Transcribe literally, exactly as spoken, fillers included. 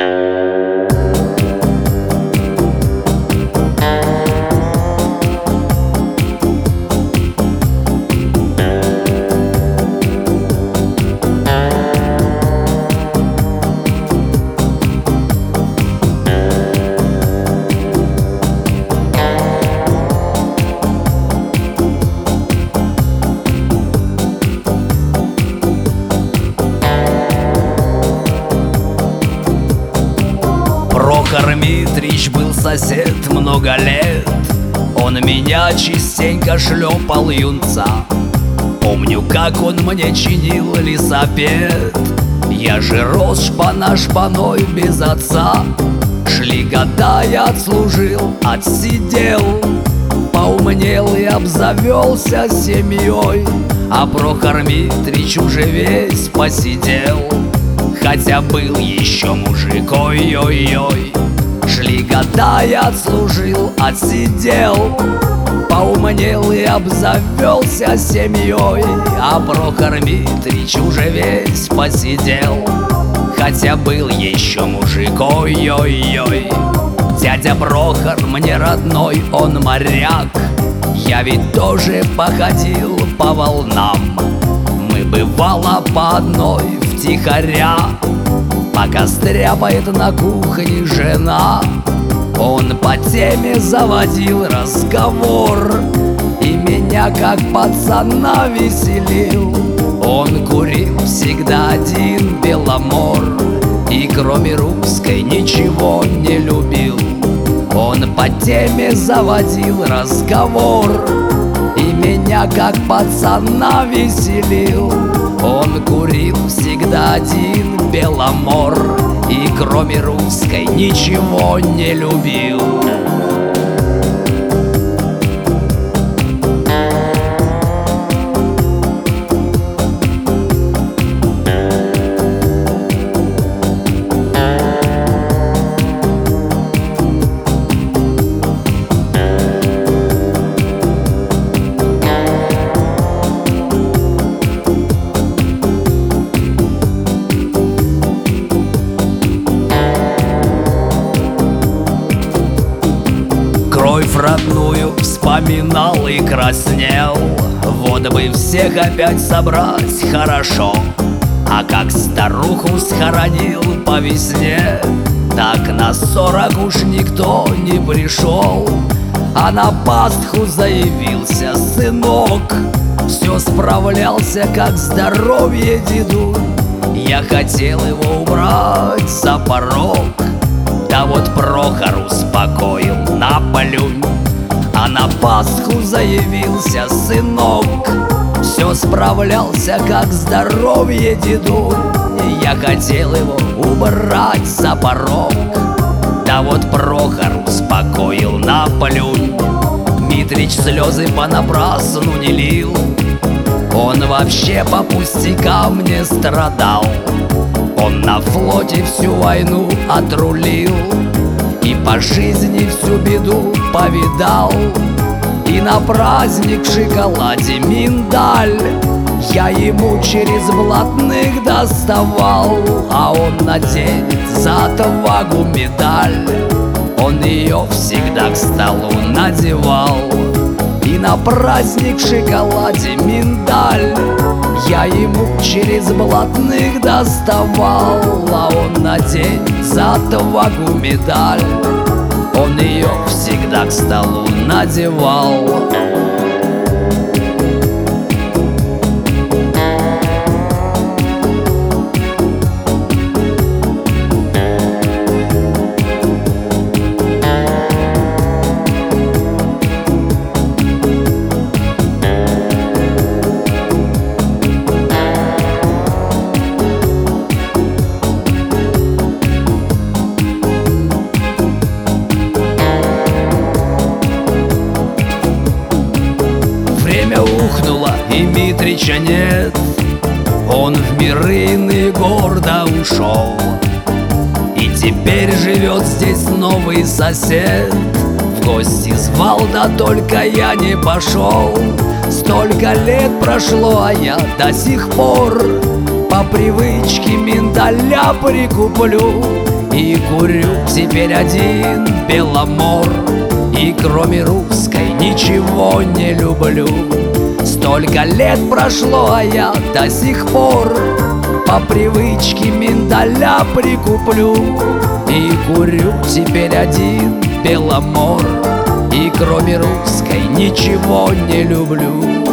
Прохор Митрич был сосед много лет. Он меня частенько шлепал юнца. Помню, как он мне чинил лесопед. Я же рос шпана-шпаной без отца. Шли года, я отслужил, отсидел, поумнел и обзавелся семьей. А Прохор Митрич уже весь посидел, хотя был еще мужик, ой-ой-ой. Шли года, я отслужил, отсидел, поумнел и обзавелся семьей. А Прохор Митрич уже весь посидел, хотя был еще мужик, ой-ой-ой. Дядя Прохор мне родной, он моряк. Я ведь тоже походил по волнам. Мы бывало по одной втихаря, пока стряпает на кухне жена. Он по теме заводил разговор и меня как пацана веселил. Он курил всегда один Беломор и кроме русской ничего не любил. Он по теме заводил разговор и меня как пацана веселил. Он курил всегда один Беломор и кроме русской ничего не любил. Кровь родную вспоминал и краснел. Вот бы всех опять собрать хорошо. А как старуху схоронил по весне, так на сорок уж никто не пришел. А на Пасху заявился сынок, все справлялся, как здоровье деду. Я хотел его убрать за порог, да вот Прохор успокоил: наплюнь. А на Пасху заявился сынок, все справлялся, как здоровье деду. Я хотел его убрать за порог, да вот Прохор успокоил: наплюнь. Митрич слезы понапрасну не лил, он вообще по пустякам не страдал. Он на флоте всю войну отрулил и по жизни всю беду повидал. И на праздник в шоколаде миндаль я ему через блатных доставал. А он наденет за отвагу медаль, он ее всегда к столу надевал. И на праздник в шоколаде миндаль я ему через блатных доставал. А он наденет за отвагу медаль, он ее всегда к столу надевал. Время ухнуло, и Митрича нет. Он в миры иные гордо ушел, и теперь живет здесь новый сосед. В гости звал, да только я не пошел. Столько лет прошло, а я до сих пор по привычке миндаля прикуплю И курю теперь один Беломор, и кроме русской ничего не люблю. Столько лет прошло, а я до сих пор по привычке миндаля прикуплю. И курю теперь один Беломор, и кроме русской ничего не люблю.